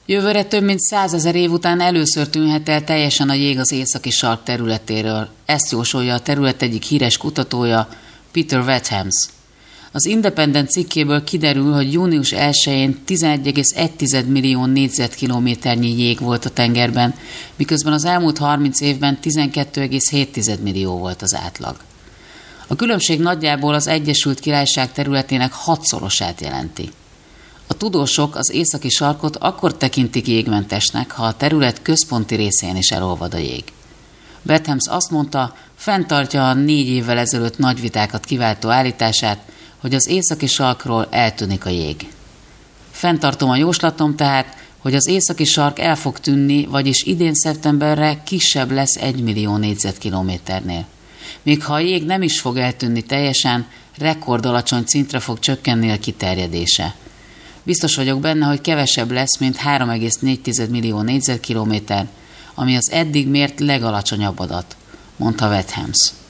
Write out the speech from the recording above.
Jövőre több mint 100 000 év után először tűnhet el teljesen a jég az északi sark területéről. Ezt jósolja a terület egyik híres kutatója, Peter Wethams. Az Independent cikkéből kiderül, hogy június 1-én 11,1 millió négyzetkilométernyi jég volt a tengerben, miközben az elmúlt 30 évben 12,7 millió volt az átlag. A különbség nagyjából az Egyesült Királyság területének 6-szorosát jelenti. A tudósok az északi sarkot akkor tekintik jégmentesnek, ha a terület központi részén is elolvad a jég. Wethams azt mondta, fenntartja a 4 évvel ezelőtt nagy vitákat kiváltó állítását, hogy az északi sarkról eltűnik a jég. Fenntartom a jóslatom tehát, hogy az északi sark el fog tűnni, vagyis idén szeptemberre kisebb lesz 1 millió négyzetkilométernél. Még ha a jég nem is fog eltűnni teljesen, rekordalacsony szintre fog csökkenni a kiterjedése. Biztos vagyok benne, hogy kevesebb lesz, mint 3,4 millió négyzetkilométer, ami az eddig mért legalacsonyabb adat, mondta Wethams.